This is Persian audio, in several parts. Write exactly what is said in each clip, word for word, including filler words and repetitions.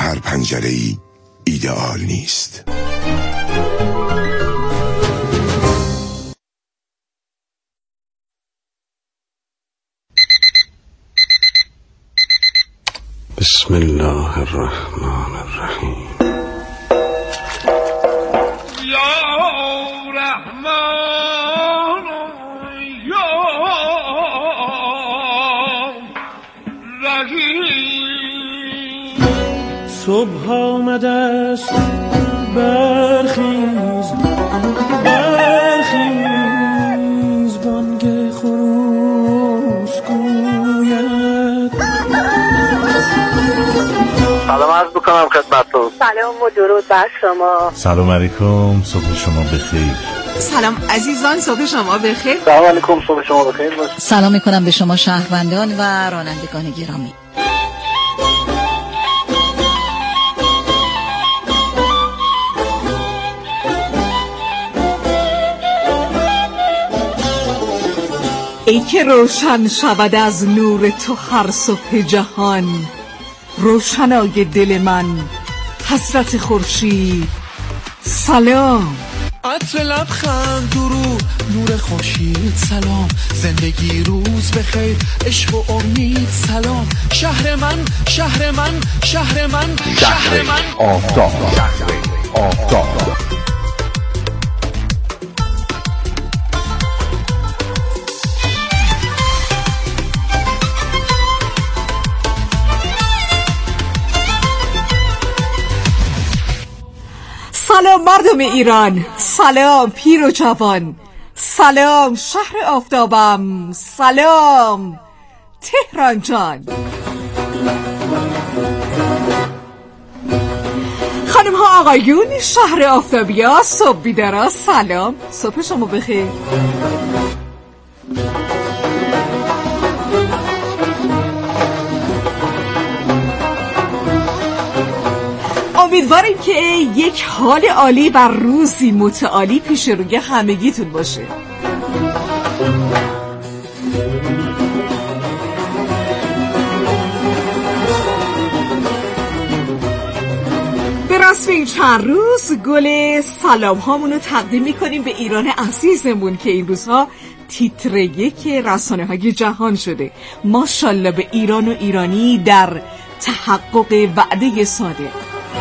هر پنجره‌ای ایدئال نیست. بسم الله الرحمن الرحیم. یا رحمان یا رحیم. صبح آمده است برخیز برخیز بانگ خروس گوید. سلام عرض بکنم خدمتتون. سلام و درود بر شما. سلام علیکم، صبح شما بخیر. سلام عزیزان، صبح شما بخیر. سلام علیکم، صبح شما بخیر باشه. سلام میکنم به شما شهروندان و رانندگان گرامی. ای که روشن شود از نور تو هر صبح جهان، روشنای دل من حسرت خورشید سلام. عطر لبخند درود نور خورشید سلام. زندگی روز بخیر عشق و امید سلام. شهر من شهر من شهر من شهر من آفتاب آفتاب. سلام مردم ایران، سلام پیر و جوان، سلام شهر آفتابم، سلام تهران جان. خانم ها آقایون شهر آفتابیا، صبح بیدارا سلام، صبح شما بخیر. امیدواریم که یک حال عالی و روزی متعالی پیش روی همگیتون باشه. به رسم این چند روز گل سلام هامونو تقدیم میکنیم به ایران عزیزمون که این روزها تیتر یک رسانه های جهان شده. ماشاءالله به ایران و ایرانی در تحقق وعده صادق.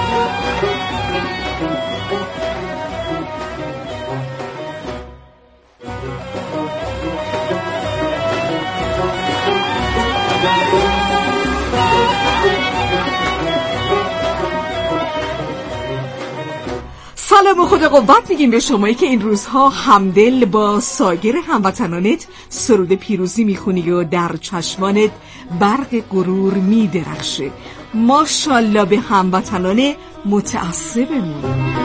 سلام و خدا قوت میگیم به شمایی که این روزها همدل با سایر هموطنانت سرود پیروزی میخونی و در چشمانت برق غرور میدرخشه. ماشاءالله به هموطنان متعصبمون.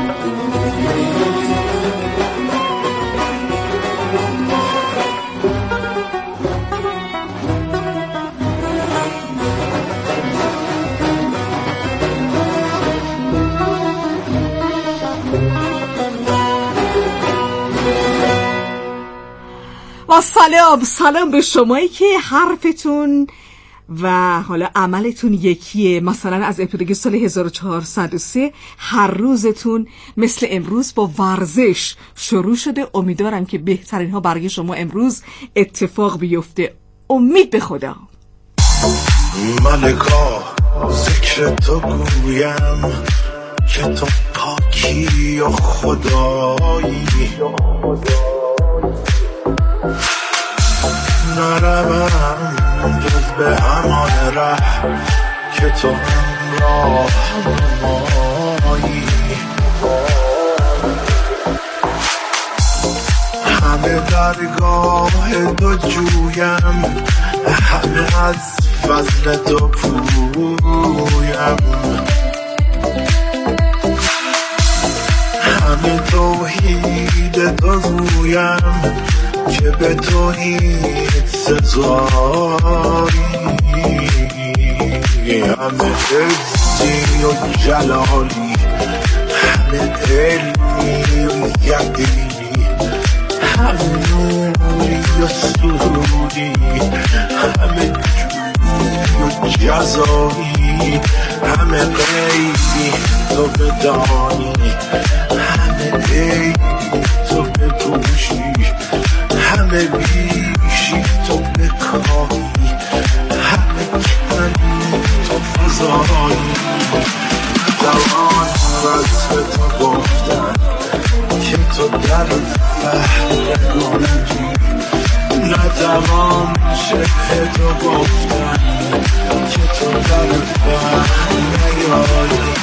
و سلام سلام به شمایی که حرفتون و حالا عملتون یکیه. مثلا از ابتدای سال هزار و چهارصد و سه هر روزتون مثل امروز با ورزش شروع شده. امیدوارم که بهترین ها برای شما امروز اتفاق بیفته. امید به خدا. ملکا ذکر تو گویم که تو پاکی و خدایی، نروم جز به همان ره که تو همراه مایی. همه درگاه تو جویم، همه از فضل تو پویم، همه توحید تو رویم که به تو هیچ سزایی. همه عزی و جلالی، همه علمی و یقینی، همه نوری و سرودی، همه جوی و جزایی، همه غیب تو بدانی، همه عیبی تو بپوشی، همه بیشی تو بکاهی، همه کنی تو فضایی. جوان واسه تو گفتن که تو در فهم نگنجی، نتوان شه تو گفتن که تو در فهم نیایی.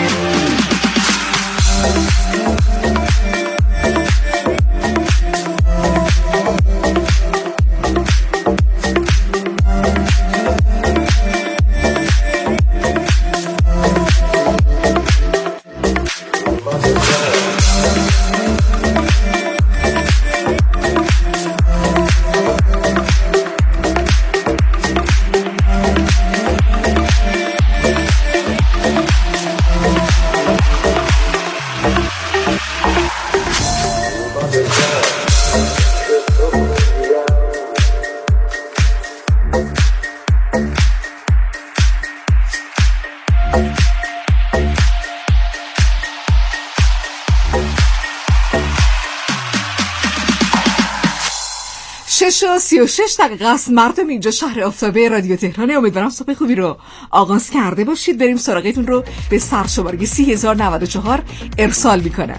شش و سی و شش دقیقه است. مردم اینجا شهر آفتابه رادیو تهران. امیدوارم صبح خوبی رو آغاز کرده باشید. بریم سراغتون رو به سرشماره سی هزار و نود و چهار ارسال میکنم.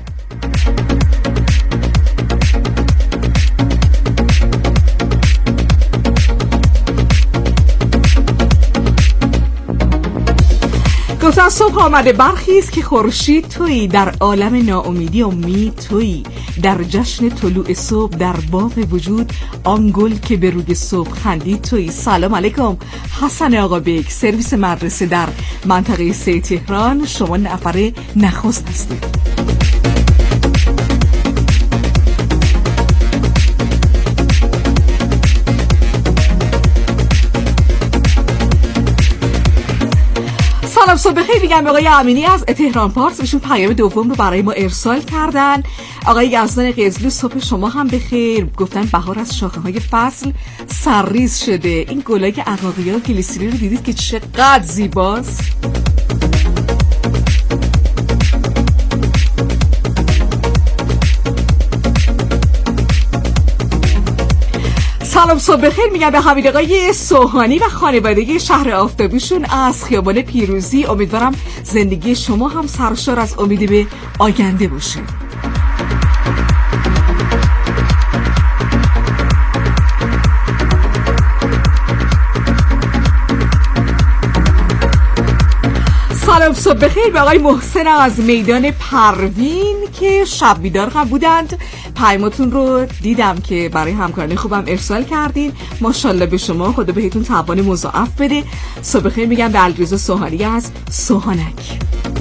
گفتن صبح آمده برخیز که خورشید تویی، در عالم ناامیدی امید تویی، در جشن طلوع صبح در باغ وجود آن گل که به روی صبح خندید تویی. سلام علیکم حسن آقا بیگ، سرویس مدرسه در منطقه سه تهران. شما نفر نخست هستید. سلام صبح بخیر میگم به آقای امینی از تهران پارس. ایشون پیام دوم رو برای ما ارسال کردن. آقای یزدان قزلو صبح شما هم بخیر. گفتن بهار از شاخه های فصل سرریز شده. این گلای عقاقی و گلیسری رو دیدید که چقدر زیباست؟ سلام صبح بخیر میگم به حمید آقای سوهانی و خانوادگی شهر آفتابیشون از خیابان پیروزی. امیدوارم زندگی شما هم سرشار از امید به آینده باشه. سلام صبح بخیر به آقای محسن از میدان پروین که شب بیدار هم بودند. پیامتون رو دیدم که برای همکارانی خوبم ارسال کردین. ماشاءالله به شما، خدا بهتون توان مضاعف بده. صبح بخیر میگم به علیرضا سوهانی از سوهانک.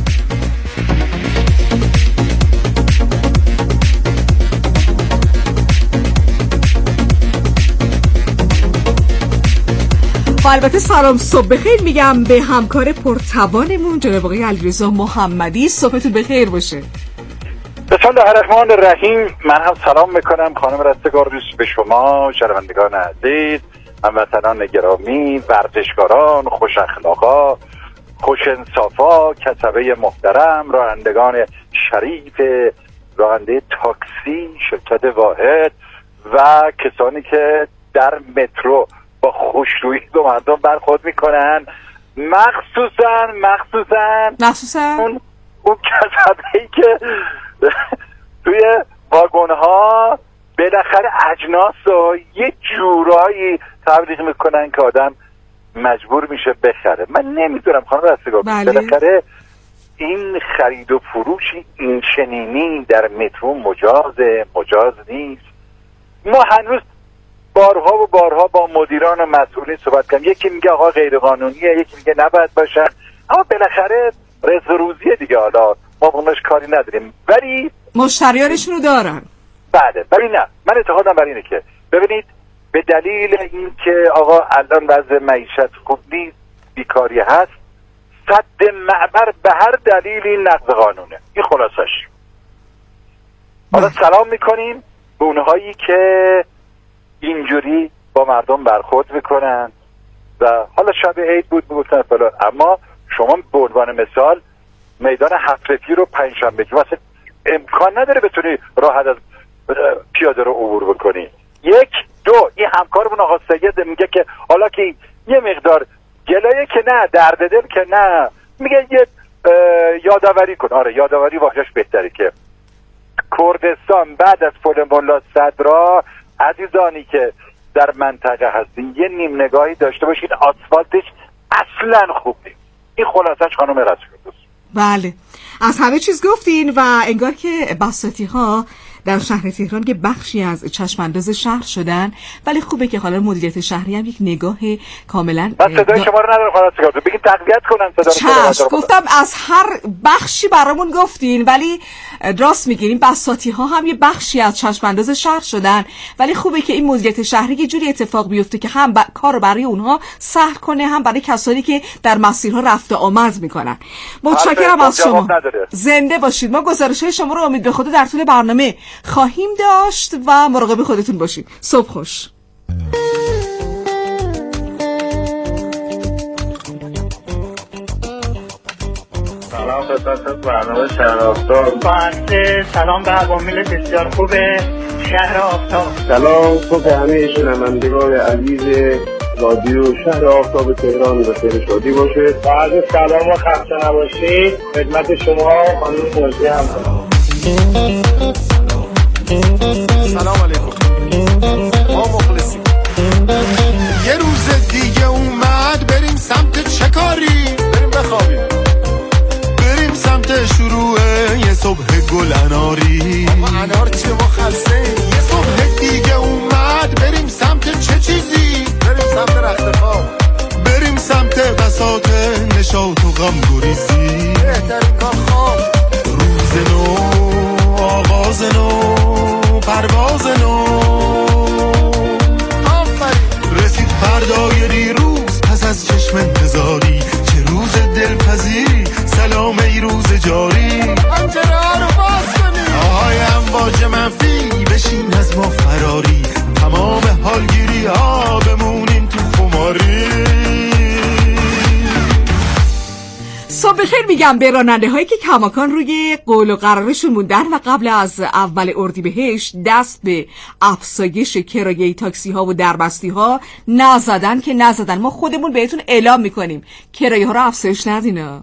و البته سلام صبح بخیر میگم به همکار پرتوانمون جناب آقای علیرضا محمدی. صبحتون بخیر باشه. بسم الله الرحمن الرحیم. من هم سلام میکنم خانم رستگار دوست به شما شنوندگان عزیز، هموطنان گرامی، ورزشکاران، خوش اخلاقا، خوش انصافا، کسبه محترم، رانندگان شریف، راننده تاکسی، شرکت واحد و کسانی که در مترو با خوشرویی به مردم برخورد میکنن، مخصوصا مخصوصا مخصوصا اون اون کسبه‌ای که توی واگن ها بالاخره اجناس رو یه جورایی تبلیغ میکنن که آدم مجبور میشه بخره. من نمیدونم خانم رستگار، بالاخره این خرید و فروشی این چنینی در مترو مجازه مجاز نیست. ما هنوز بارها و بارها با مدیران و مسئولین صحبت کردیم، یکی میگه آقا غیر قانونیه، یکی میگه نباید باشه، اما بالاخره رزق روزیه دیگه، حالا ما اونش کاری نداریم ولی مشتریانشون رو دارن. بله ولی نه، من اعتقادم بر اینه که ببینید به دلیل اینکه آقا الان وضع معیشت خوب نیست، بیکاری هست، سد معبر به هر دلیلی نقض قانونه. این خلاصش. حالا سلام میکنیم به اونهایی که اینجوری با مردم برخورد میکنن و حالا شب عید بود میگفتن فلان، اما شما به عنوان مثال میدان هفت‌پی رو پنجشنبگی واسه امکان نداره بتونی راحت از پیاده رو عبور بکنی. یک دو این همکارمون آقا سید میگه که حالا که یه مقدار گلایه که نه، درد دل که نه، میگه یه یادآوری کن. آره یادآوری واقعش بهتره که کردستان بعد از پل ملا صدرا عزیزانی که در منطقه هستین یه نیم نگاهی داشته باشید، آسفالتش اصلا خوب نیست. این خلاصش خانم رسول. بله از همه چیز گفتین و انگار که بساطی ها در شهر تهران که بخشی از چشمانداز شهر شدن، ولی خوبه که حالا مدیریت شهری هم یک نگاه کاملا بس صدای شما رو نداره خلاص کرد بگید تقویت کنن صدا رو. گفتم از هر بخشی برامون گفتین، ولی راست میگین این بساطی ها هم یه بخشی از چشمانداز شهر شدن، ولی خوبه که این مدیریت شهری یه جوری اتفاق بیفته که هم ب... کارو برای اونها سهل کنه، هم برای کسانی که در مسیرها رفت و آمد میکنن. متشکرم از شما، زنده باشید. ما گزارش‌های شما رو امید به خدا در طول برنامه خواهیم داشت و مراقب خودتون باشید. صبح خوش. سلام خدمت برنامه شهر آفتاب. سلام به عوامل بسیار خوب شهر آفتاب. سلام صبح همه شنوندگان عزیز رادیو شهر آفتاب تهران و خیر شادی باشه. بعد سلام و خسته نباشید خدمت شما خانم مرسی هم. سلام علیکم، ما مخلصیم. یه روز دیگه اومد بریم سمت چه کاری؟ بریم بخوابیم، بریم سمت شروع یه صبح گل اناری. اما انار چیه ما خسته؟ یه صبح دیگه اومد بریم سمت چه چیزی؟ بریم سمت رخت خواب، بریم سمت بساط نشاط و غم گریزی. بهترین کار خواب. روز نو، آغاز نو، پرواز نو، آفرین. رسید فردای دیروز پس از چشم انتظاری، چه روز دلپذیری، سلام ای روز جاری. پنجره ها رو باز کنی، آهای امواج منفی بشین از ما فراری، تمام حالگیری ها بمونیم تو خماری. صبح بخیر میگم به راننده هایی که کماکان روی قول و قرارشون موندن و قبل از اول اردیبهشت دست به افزایش کرایه تاکسی ها و دربستی ها نزدن که نزدن. ما خودمون بهتون اعلام میکنیم کرایه ها رو افزایش ندین.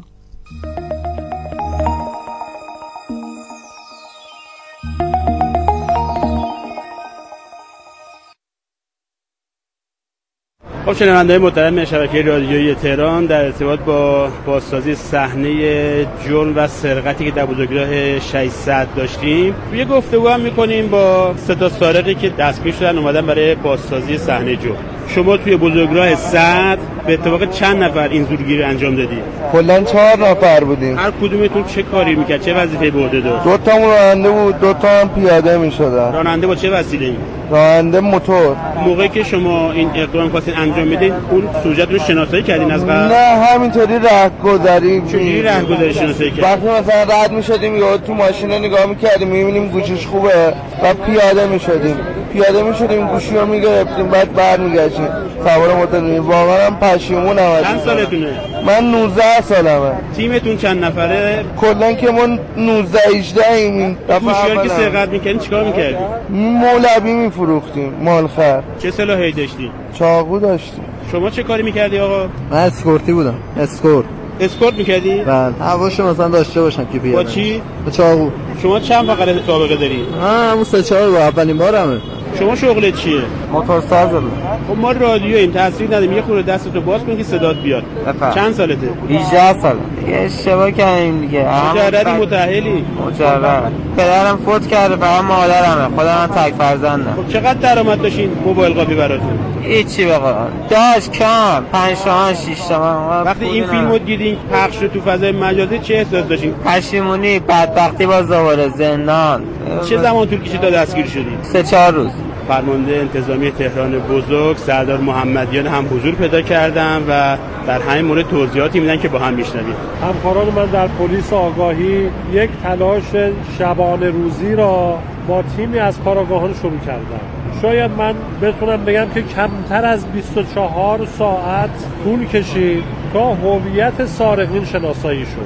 خب شنونده‌های محترم شبکه رادیویی تهران، در ارتباط با بازسازی صحنه جرم و سرقتی که در بزرگراه ششصد داشتیم، یه گفتگو هم می‌کنیم با سه تا سارقی که دستگیر شدن اومدن برای بازسازی صحنه جرم. شما توی بزرگراه صد به اتفاق چند نفر این زورگیری انجام دادی؟ کلاً چهار نفر بودیم. هر کدومتون چه کاری میکرد؟ چه وظیفه‌ای به عهده داشت؟ دو تا راننده بود، دو تا هم پیاده میشدن. راننده با چه وسیله‌ای؟ راننده موتور. موقعی که شما این اقدام خواستین انجام بدین، اون سوژه رو شناسایی کردین از قبل؟ نه همینطوری رهگذری. چجوری رهگذری شناسایی کردین؟ وقتی مثلا رد می‌شدیم یا تو ماشین رو نگاه می‌کردیم می‌بینیم گوشش خوبه و پیاده می‌شدیم. پیاده می‌شدیم گوشی رو می‌گرفتیم بعد برمیگشتیم. سوار موتور می‌شدیم. واقعا من پشیمونم. چند سالتونه؟ من نوزده سالمه. تیمتون چند نفره؟ کلاً که ما نوزده هجده ایم. گوشی‌ها که سرقت می‌کردین چیکار می‌کردین؟ مولوی می‌فروختیم، مالخر. چه سلاحی داشتی؟ چاقو داشتیم. شما چه کاری می‌کردی آقا؟ من اسکورتی بودم. اسکورت. اسکورت می‌کردی؟ بله. هواشو مثلا داشته باشم که پیاده. با چی؟ با چاقو. شما چند فقره سابقه داری؟ ها همون سه چهار با اولین بارمه. شما شغلت چیه؟ موتورسازم. خب ما رادیوییم، تاثیر ندیم، یه خورده دستتو باز کن که صدات بیاد. بفرم. چند سالته؟ هجده سال. یه اشتباه کردیم دیگه. مجردی متأهلی؟ مجرد. پدرم فوت کرده، فقط مادرمه. خودم هم تک فرزندم. خب چقدر درآمد داشتین موبایل قاپی براتون؟ هیچی بقا. داشت کم، پنج تومن شش تومن. وقتی این فیلمو دیدین پخش شد تو فضای مجازی چه احساس داشتین؟ پشیمونی، بدبختی، باز دوباره زندان. چه زمان طول کشید تا دستگیر شدین؟ سه چهار روز. فرمانده انتظامی تهران بزرگ سردار محمدیان هم حضور پیدا کردن و در همین مورد توضیحاتی میدن که با هم میشنویم. همکاران من در پلیس آگاهی یک تلاش شبانه روزی را با تیمی از کارآگاهان شروع کردن. شاید من بتونم بگم که کمتر از بیست و چهار ساعت طول کشید تا هویت سارقین شناسایی شد.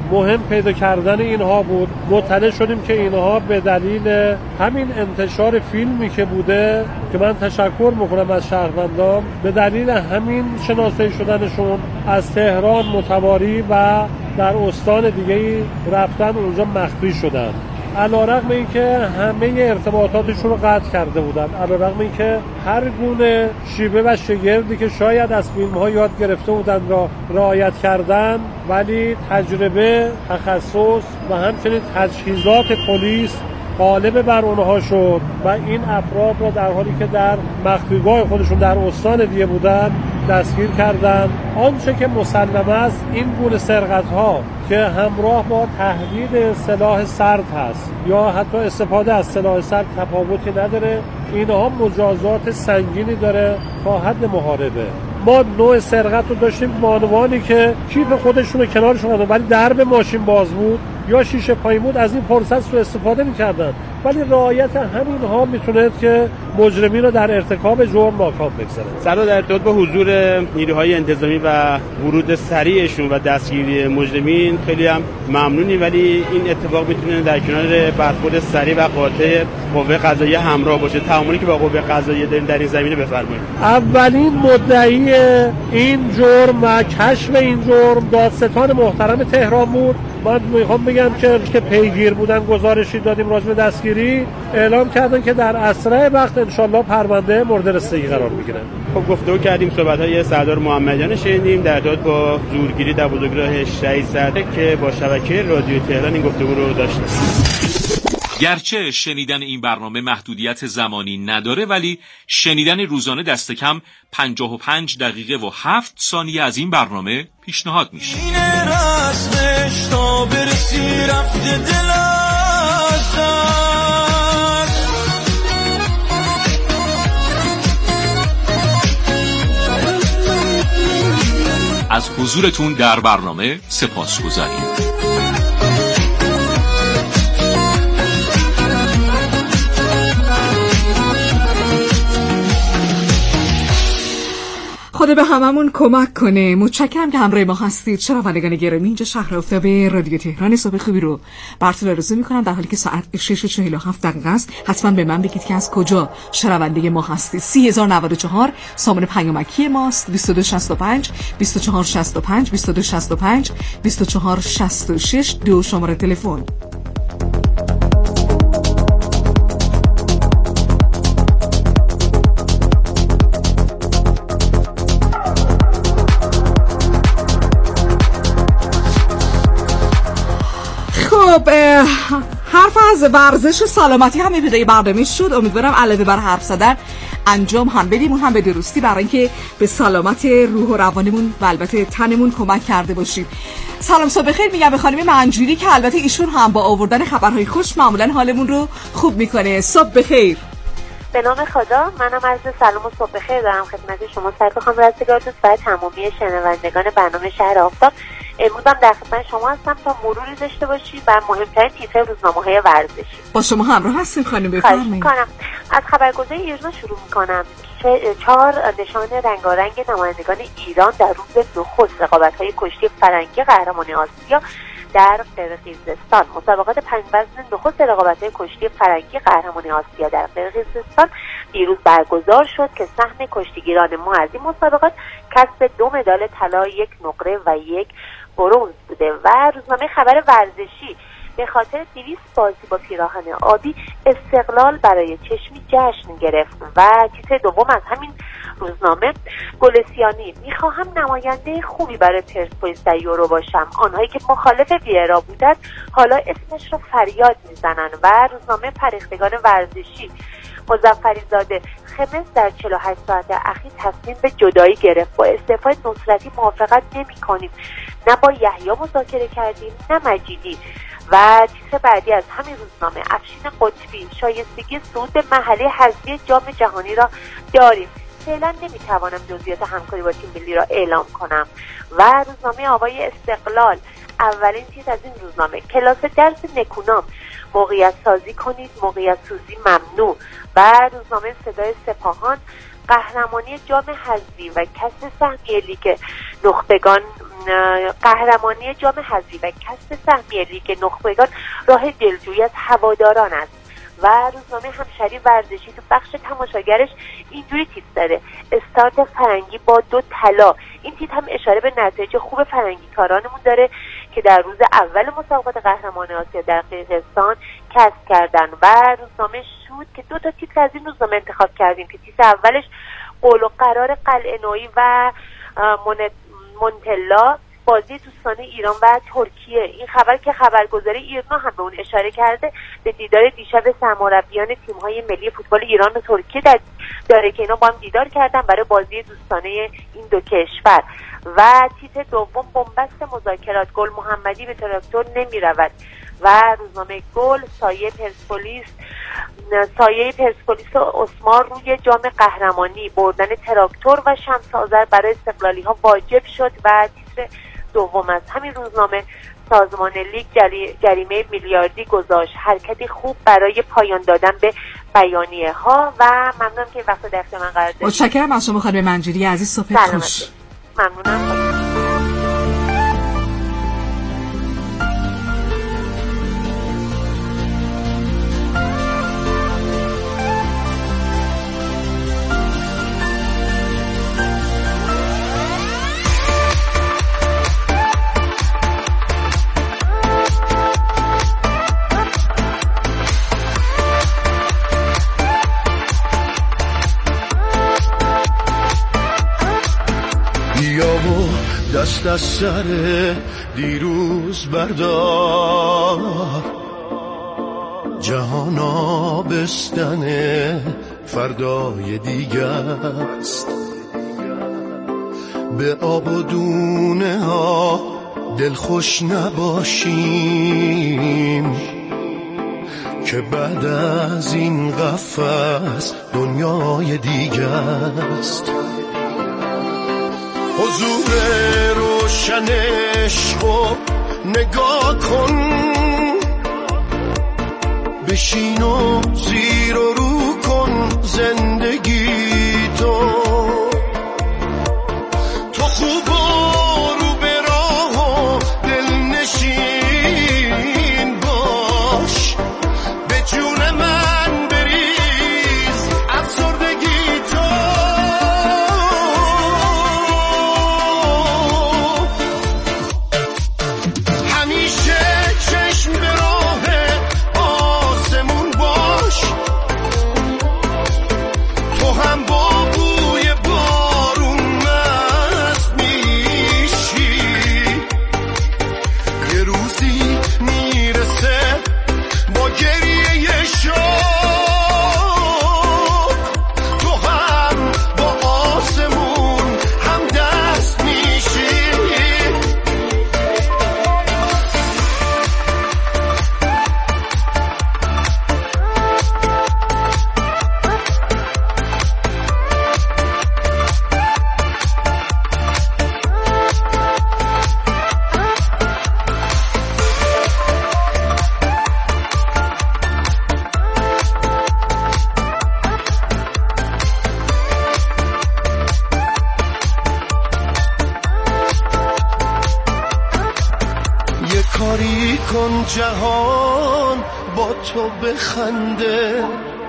مهم پیدا کردن اینها بود. مطلع شدیم که اینها به دلیل همین انتشار فیلمی که بوده که من تشکر میکنم از شهروندان، به دلیل همین شناسایی شدنشون از تهران متواری و در استان دیگه‌ای رفتن اونجا مخفی شدن. علیرغم اینکه همه ارتباطاتشون رو قطع کرده بودن، علیرغم اینکه هر گونه شیوه و شگردی که شاید از فیلم‌ها یاد گرفته بودن را رعایت کردن، ولی تجربه، تخصص و همچنین تجهیزات پلیس غالب بر اونها شد و این افراد را در حالی که در مخفیگاه خودشون در استان دیگه بودن دستگیر کردند. آنچه که مسلم است این گونه سرقت‌ها که همراه با تهدید سلاح سرد هست یا حتی استفاده از سلاح سرد تفاوتی نداره، اینها مجازات سنگینی داره تا حد محاربه. ما نوع سرقت رو داشتیم بانوانی که کیف خودشون رو کنارشون دادن ولی درب ماشین باز بود یا شیشه پایین بود، از این فرصت سوء استفاده می‌کردن. ولی رعایت همین‌ها میتونه که مجرمین رو در ارتکاب جرم ناکام بگذاره. سر در ارتباط با حضور نیروهای انتظامی و ورود سریعشون و دستگیری مجرمین خیلی هم ممنونی، ولی این اتفاق میتونه در کنار برخورد سریع و قاطع قوه قضاییه همراه باشه. تعاملی که با قوه قضاییه دارین در این زمینه بفرمایید. اولین مدعی این جرم و کشف این جرم دادستان محترم تهران بود. من میخوام بگم که که پیگیر بودن، گزارشی دادیم راجع به دستگیری، اعلام کردن که در اسرع وقت انشالله پرونده مورد رسیدگی قرار میگیره. خب گفتگو کردیم، صحبت‌های سردار محمدیان شنیدیم در ارتباط با زورگیری در بزرگراه شهید صدر که با شبکه رادیو تهران این گفتگو رو داشتیم. گرچه شنیدن این برنامه محدودیت زمانی نداره، ولی شنیدن روزانه دست کم پنجاه و پنج دقیقه و هفت ثانیه از این برنامه پیشنهاد میشه. از حضورتون در برنامه سپاسگزاریم. خدا به هممون کمک کنه. متشکرم که همراه ما هستید. شنوندگان گرامی، اینجا شهر آفتابه رادیو تهران. صبح خوبی رو براتون آرزو میکنم. در حالی که ساعت شش و چهل و هفت دقیقه است، حتما به من بگید که از کجا شنونده ما هستید. سی هزار و نود و چهار سامانه پیامکی ماست. بیست و دو شصت و پنج بیست و چهار شصت و پنج بیست و دو شصت و پنج بیست و چهار شصت و شش دو شماره تلفن. خب حرف از ورزش و سلامتی هم ابتدای برنامه شد. امیدوارم علاوه بر حرف زدن انجام هم بدیم، اون هم به درستی، برای اینکه به سلامت روح و روانمون و البته تنمون کمک کرده باشیم. سلام صبح بخیر میگم به خانم منجوری که البته ایشون هم با آوردن خبرهای خوش معمولا حالمون رو خوب میکنه. صبح بخیر. به نام خدا. منم عرض سلام و صبح بخیر دارم خدمت شما سرکار خانم رستگارتون و تمامی شنوندگان برنامه شهر آفتاب. امروز هم در خدمت شما هستم تا مروری داشته باشیم بر مهمترین تیتر روزنامه‌های ورزشی. با شما همراه هستیم خانم، بفرمایید. از خبرگزاری ایرنا شروع می‌کنم. چهار نشان رنگارنگ نمایندگان ایران در روز نخست رقابت‌های کشتی فرنگی قهرمانی آسیا در قرقیزستان. مسابقات پنج وزن نخست رقابت‌های کشتی فرنگی قهرمانی آسیا در قرقیزستان دیروز برگزار شد که سهم کشتیگیران ما از این مسابقات کسب دو مدال طلا، یک نقره و یک برنز بوده. و روزنامه خبر ورزشی به خاطر دویست بازی با پیراهن آبی استقلال برای چشمی جشن گرفت. و تیتر دوم از همین روزنامه، گلسیانی: میخواهم نماینده خوبی برای پرسپولیس در یورو باشم. آنهایی که مخالف ویرا بودند حالا اسمش رو فریاد میزنن. و روزنامه پریختگان ورزشی، مظفری زاده: خمس در چهل و هشت ساعت اخیر تصمیم به جدایی گرفت. با استعفای نصرتی موافقت نمی کنیم. نه با یحیی مذاکره کردیم نه مجیدی. و تیتر بعدی از همین روزنامه، افشین قطبی: شایستگی صعود به مرحله حذفی جام جهانی را داریم. فعلا نمیتوانم جزئیات همکاری با تیم ملی را اعلام کنم. و روزنامه آوای استقلال، اولین تیتر از این روزنامه، کلاس درس نکونام: موقعیت سازی کنید، موقعیت سازی ممنوع. و روزنامه صدای سپاهان، قهرمانی جام حذفی و کسب سهمیه لیگ نخبگان قهرمانی جام حذفی و کسب سهمیه لیگ نخبگان راه دلجویی از هواداران است. و روزنامه همشهری ورزشی تو بخش تماشاگرش اینجوری تیتر داره: استارت فرنگی با دو طلا. این تیتر هم اشاره به نتایج خوب فرنگی کارانمون داره که در روز اول مسابقات قهرمان آسیا در قرقیزستان کسب کردن. و روزنامه شود که دو تا تیتر از این روزنامه انتخاب کردیم که تیتر اولش قول و قرار قلعه نویی و مونتلا، بازی دوستانه ایران و ترکیه. این خبر که خبرگزاری ایرنا هم به اون اشاره کرده، به دیدار دیشب سرمربیان تیم‌های ملی فوتبال ایران و ترکیه در داره که اینا با هم دیدار کردن برای بازی دوستانه این دو کشور. و تیتر دوم بنبست مذاکرات، گل محمدی به تراکتور نمی‌رود. و روزنامه گل سایه پرسپولیس سایه پرسپولیس و اسمار روی جام قهرمانی، بردن تراکتور و شمس آذر برای استقلالی‌ها واجب شد. و تیتر دوم از همین روزنامه سازمان لیگ جریمه میلیاردی گذاشت، حرکتی خوب برای پایان دادن به بیانیه ها. و ممنونم که وقت در اختیار من قرار دادید. متشکرم از شما خانم منجوری عزیز. صبح خوش. ممنونم. دست از سر دیروز بردار، جهان آبستن فردای دیگه است. به آب و دونه ها دلخوش نباشیم که بعد از این قفس دنیای دیگه است. حضور روشن عشقو نگاه کن، بشین و زیر و رو کن زندگی تو. تو خوب و رو به راه و دلنشین باش، به جون من بریز افسردگی تو. جهان با تو بخنده،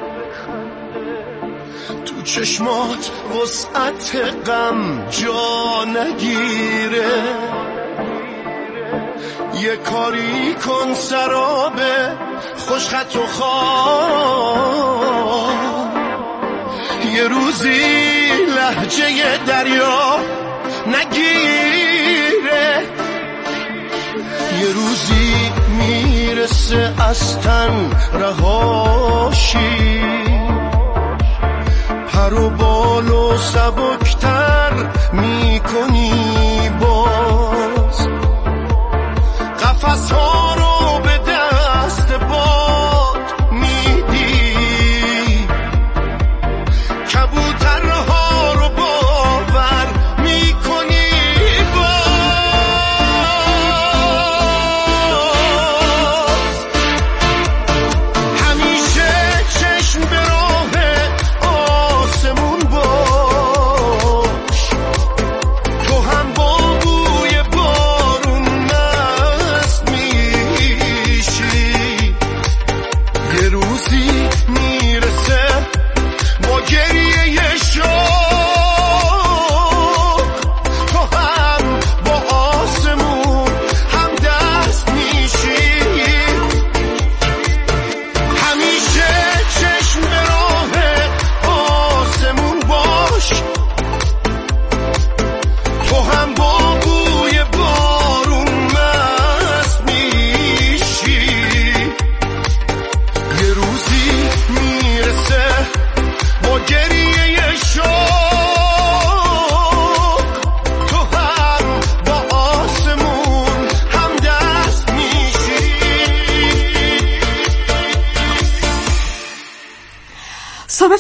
تو چشمات وسعت غم جا نگیره. یه کاری کن سراب خوشخط و خواب، یه روزی لهجه دریا نگیره. یه روزی میرسه از تن رهاشی، پر و بال و سبکتر میکنی باز، قفس ها رو به دست باد میدی، کبوترها رو باور میکنی باز.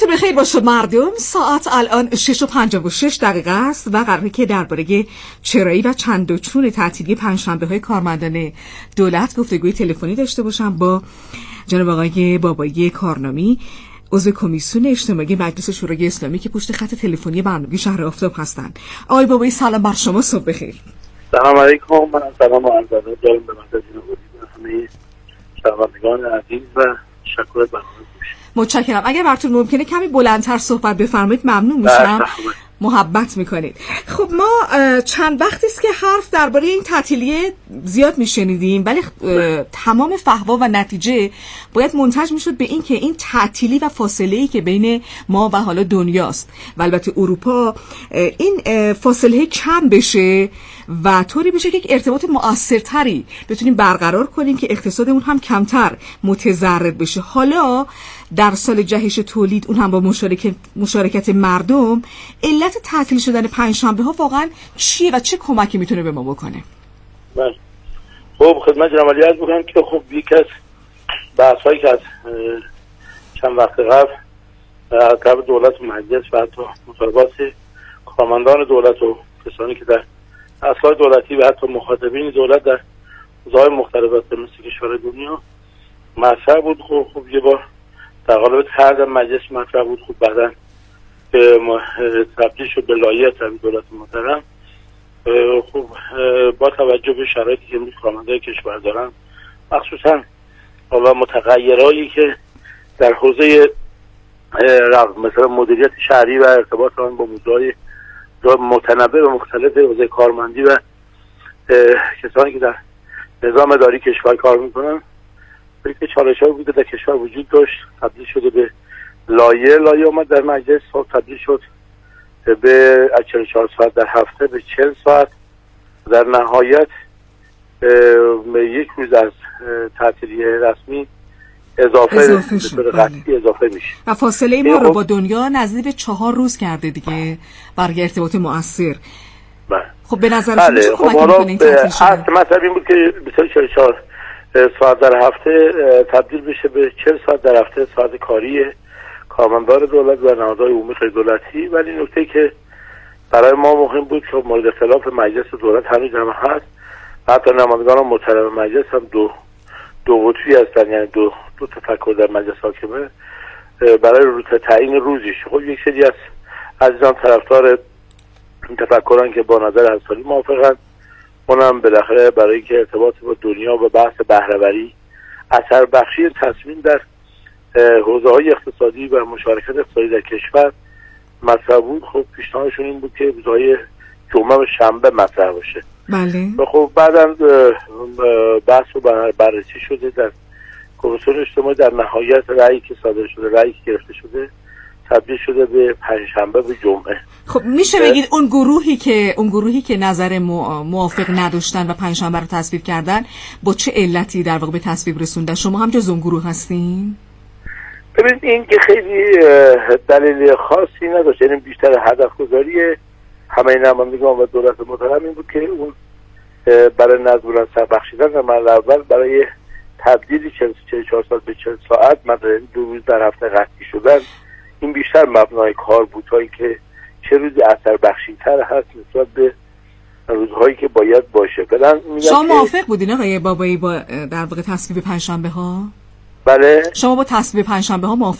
بخیر باشه مردم. ساعت الان شش و پنجاه و شش دقیقه است و قراره که درباره چرایی و چند و چون تعطیلی پنجشنبه های کارمندان دولت گفتگوی تلفنی داشته باشم با جناب آقای بابایی کارنامی، عضو کمیسیون اجتماعی مجلس شورای اسلامی که پشت خط تلفنی برنامه شهر آفتاب هستند. آقای بابایی سلام بر شما، صبح بخیر. سلام علیکم. من سلام و عرض ادب دارم به مدد همه شنوندگان عزیز و شکر برنامه گوش. متشکرم. اگر براتون ممکنه کمی بلندتر صحبت بفرمایید ممنون میشم. محبت میکنید. خب ما چند وقتی است که حرف درباره این تعطیلی زیاد میشنیدیم، ولی تمام فحوا و نتیجه باید منتج میشد به این که این تعطیلی و فاصله‌ای که بین ما و حالا دنیاست و البته اروپا این فاصله کم بشه و طوری بشه که یک ارتباط مؤثرتری بتونیم برقرار کنیم که اقتصادمون هم کمتر متضرر بشه. حالا در سال جهش تولید اون هم با مشارکت مشارکت مردم، علت تعطیل شدن پنجشنبه ها واقعا چیه و چه کمکی میتونه به ما بکنه؟ بله. خب خدمت جناب علی عرض می‌کنم که خب یک از بحث‌هایی که از چند وقت قبل از طرف دولت و مجلس و حتی مطالبات کارمندان دولت و کسانی که در اصلاح دولتی و حتی مخاطبین دولت در حوزه‌های مختلف مثل کشور دنیا مطرح بود. خب خب یه بار در قالب طرح مجلس مطرح بود. خب بعداً تبدیل شد به لایحه طرح دولت محترم. خب با توجه به شرایطی که امروز کارمندان کشور دارن، مخصوصاً حالا متغیرهایی که در حوزه مثلا مدیریت شهری و ارتباط آن با موضوعات متنوع و مختلف حوزه کارمندی و کسانی که در نظام اداری کشور کار میکنن، که چالش‌هایی بوده در کشور وجود داشت، تبدیل شده به لایحه. لایحه اومد در مجلس، خب تبدیل شد به چهل و چهار ساعت در هفته به چهل ساعت. در نهایت یک روز از تعطیلی رسمی اضافه به طور قطعی اضافه میشه و فاصله ما رو با دنیا نزدیک به چهار روز کرده دیگه برای ارتباط مؤثر. بله. خب به نظر شما چه کمکی می‌کنه این تعطیل شدن؟ اصل مطلب این بود که به چهل و چهار ساعت در هفته تبدیل بشه به چهل ساعت در هفته ساعت کاری کارمندان دولت و نهادهای عمومی غیر دولتی. ولی نکته که برای ما مهم بود که مورد اختلاف مجلس دولت هنوز هم هست، حتی نمایندگان محترم مجلس هم دو دو قطبی هستن، یعنی دو دو تفکر در مجلس حاکمه برای رو تعیین روزش. خب یک سری از عزیزان طرفدار این تفکران که با نظر حسالی موافقن، اونم بالاخره برای اینکه ارتباط با دنیا و بحث بهره‌وری اثر بخشی تصمیم در حوزه‌های اقتصادی و مشارکت اقتصادی در کشور مطرح بود. خب پیشنهادشون این بود که روزهای جمعه و شنبه مطرح باشه. بله. و خب بعداً بحث و بررسی شده در کمیسیون اجتماعی. در نهایت رأیی که صادر شده، رأیی که گرفته شده، تبدیل شده به پنجشنبه به جمعه. خب میشه بگید اون گروهی که اون گروهی که نظر موافق نداشتن و پنجشنبه رو تصویب کردن با چه علتی در واقع به تصویب رسوندن؟ شما هم جز اون گروه هستین؟ ببینید این که خیلی دلیل خاصی نداشت، یعنی بیشتر هدف گذاری همه نمایندگان و دولت محترم این بود که اون برای نظم بلند بخشیدن در مرحله اول برای تبدیل چهل و چهار ساعت به چهل ساعت مثلا دو روز در هفته قطعی شدن، این بیشتر مبنای کار بود تا اینکه چه روزی اثر بخشی‌تر هست نسبت به روزهایی که باید باشه. فعلا شما موافق بودین آقای بابایی با در واقع تصویب پنجشنبه ها؟ بله. شما با تصویب پنجشنبه ها موافق